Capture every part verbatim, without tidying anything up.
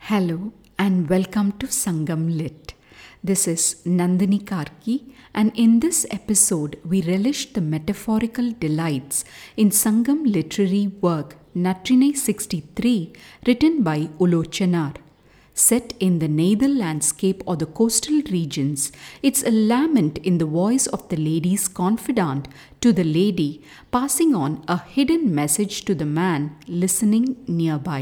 Hello and welcome to Sangam Lit. This is Nandini Karki, and in this episode we relish the metaphorical delights in Sangam literary work Natrine sixty-three, written by Ulochanar. Set in the Neithal landscape or the coastal regions, it's a lament in the voice of the lady's confidant to the lady, passing on a hidden message to the man listening nearby.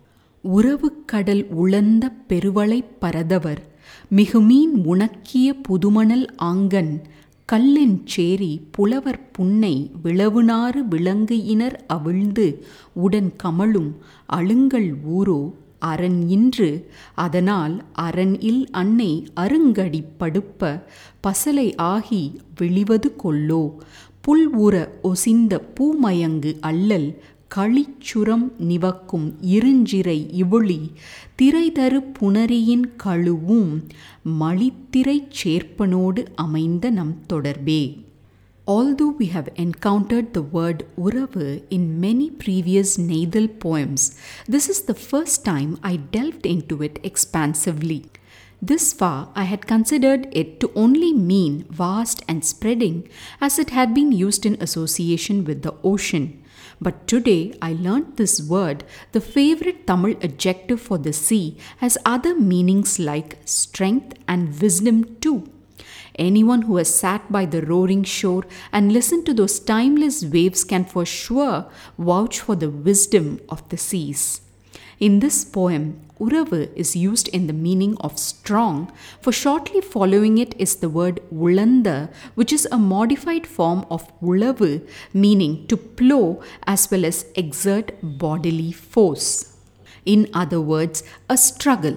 உறவு கடல் உழந்த பெருவளைப் பரதவர் மிகுமீன் உணக்கிய புதுமணல் ஆங்கன் கல்லென் சேரி புலவர் புன்னை விளவுநாறு விளங்கு inner அவிழ்ந்து உடன் கமழும் அழுங்கல் ஊரோ அரண் இன்று அதனால் அரண் இல் அன்னை அருங்கடி படுப்ப பசலை ஆகி விழிவது கொல்லோ புல் உற ஒசிந்த பூமயங்கு அல்லல் களிச்சுரம் நிவக்கும் இருஞ்சிறை இவுளி திரைதரு புணரியின் கழுவும் மலித்திரைச் சேர்ப்பனோடு அமைந்த நம் தொடர்பே. Although we have encountered the word uravu in many previous Neithal poems, this is the first time I delved into it expansively. This far, I had considered it to only mean vast and spreading, as it had been used in association with the ocean. But today I learnt this word, the favorite Tamil adjective for the sea, has other meanings like strength and wisdom too. Anyone who has sat by the roaring shore and listened to those timeless waves can for sure vouch for the wisdom of the seas. In this poem, uravu is used in the meaning of strong, for shortly following it is the word ulanda, which is a modified form of ulavu, meaning to plow as well as exert bodily force. In other words, a struggle.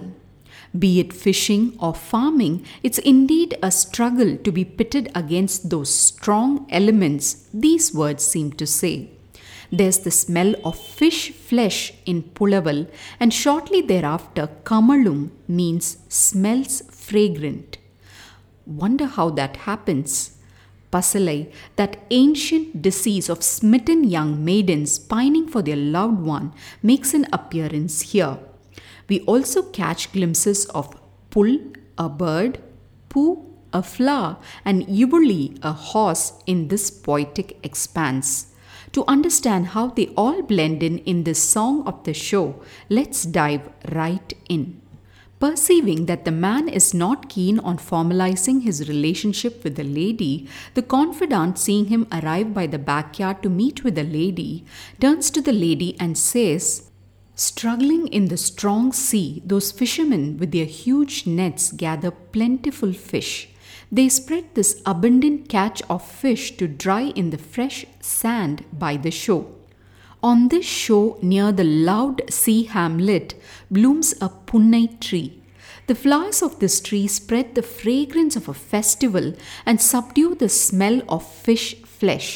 Be it fishing or farming, it's indeed a struggle to be pitted against those strong elements, these words seem to say. There's the smell of fish flesh in Pulaval, and shortly thereafter, Kamalum means smells fragrant. Wonder how that happens. Pasalai, that ancient disease of smitten young maidens pining for their loved one, makes an appearance here. We also catch glimpses of Pul, a bird, Pu, a flower, and Yivuli, a horse, in this poetic expanse. To understand how they all blend in in this song of the show, let's dive right in. Perceiving that the man is not keen on formalizing his relationship with the lady, the confidant, seeing him arrive by the backyard to meet with the lady, turns to the lady and says, "Struggling in the strong sea, those fishermen with their huge nets gather plentiful fish. They spread this abundant catch of fish to dry in the fresh sand by the shore. On this shore, near the loud sea hamlet, blooms a punnai tree. The flowers of this tree spread the fragrance of a festival and subdue the smell of fish flesh.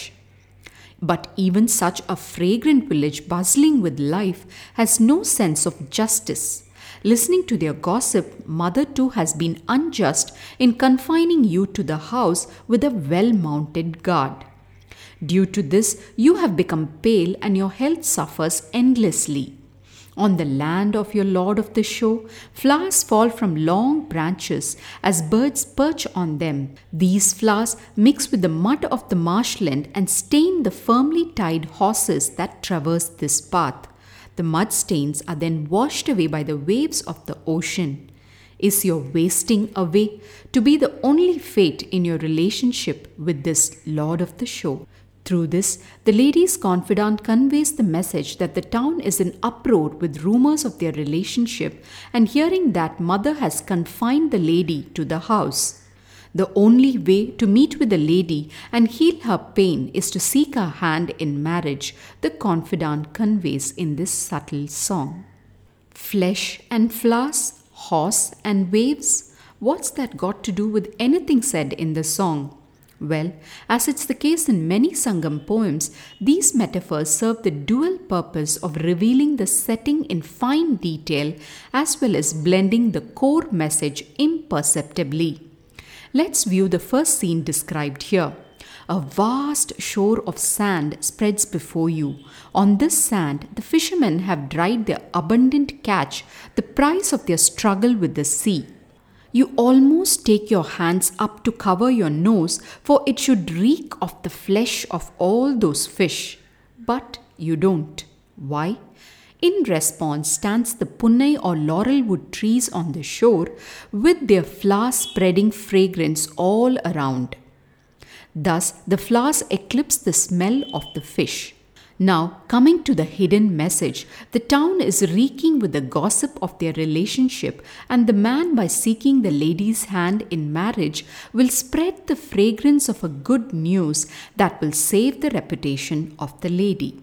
But even such a fragrant village buzzling with life has no sense of justice. Listening to their gossip, mother too has been unjust in confining you to the house with a well-mounted guard. Due to this, you have become pale and your health suffers endlessly. On the land of your lord of the shore, flowers fall from long branches as birds perch on them. These flowers mix with the mud of the marshland and stain the firmly tied horses that traverse this path. The mud stains are then washed away by the waves of the ocean. Is your wasting away to be the only fate in your relationship with this lord of the shore? Through this, the lady's confidant conveys the message that the town is in uproar with rumors of their relationship, and hearing that mother has confined the lady to the house. The only way to meet with the lady and heal her pain is to seek her hand in marriage, the confidant conveys in this subtle song. Flesh and flowers, horse and waves, what's that got to do with anything said in the song? Well, as it's the case in many Sangam poems, these metaphors serve the dual purpose of revealing the setting in fine detail as well as blending the core message imperceptibly. Let's view the first scene described here. A vast shore of sand spreads before you. On this sand, the fishermen have dried their abundant catch, the price of their struggle with the sea. You almost take your hands up to cover your nose, for it should reek of the flesh of all those fish. But you don't. Why? In response stands the punnai or laurel wood trees on the shore, with their flowers spreading fragrance all around. Thus, the flowers eclipse the smell of the fish. Now, coming to the hidden message, the town is reeking with the gossip of their relationship, and the man, by seeking the lady's hand in marriage, will spread the fragrance of a good news that will save the reputation of the lady.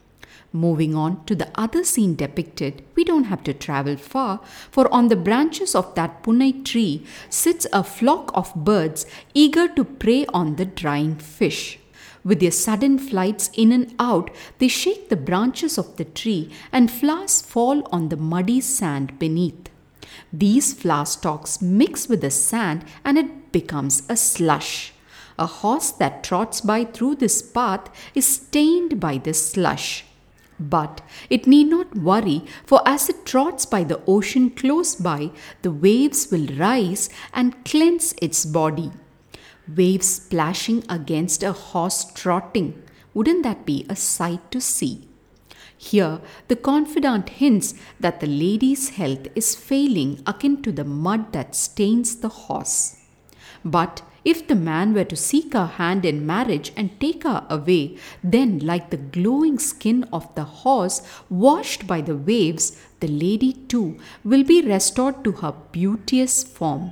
Moving on to the other scene depicted, we don't have to travel far, for on the branches of that punnai tree sits a flock of birds eager to prey on the drying fish. With their sudden flights in and out, they shake the branches of the tree, and flowers fall on the muddy sand beneath. These flower stalks mix with the sand, and it becomes a slush. A horse that trots by through this path is stained by this slush. But it need not worry, for as it trots by the ocean close by, the waves will rise and cleanse its body. Waves splashing against a horse trotting. Wouldn't that be a sight to see? Here, the confidant hints that the lady's health is failing akin to the mud that stains the horse. But if the man were to seek her hand in marriage and take her away, then, like the glowing skin of the horse washed by the waves, the lady too will be restored to her beauteous form.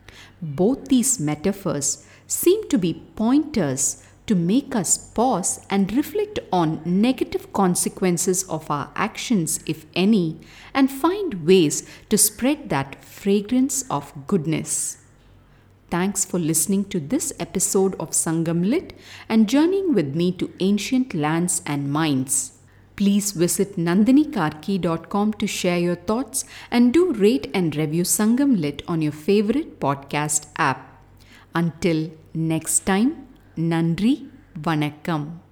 Both these metaphors seem to be pointers to make us pause and reflect on negative consequences of our actions, if any, and find ways to spread that fragrance of goodness. Thanks for listening to this episode of Sangam Lit and journeying with me to ancient lands and minds. Please visit nandini karki dot com to share your thoughts, and do rate and review Sangam Lit on your favorite podcast app. Until next time, Nandri Vanakkam.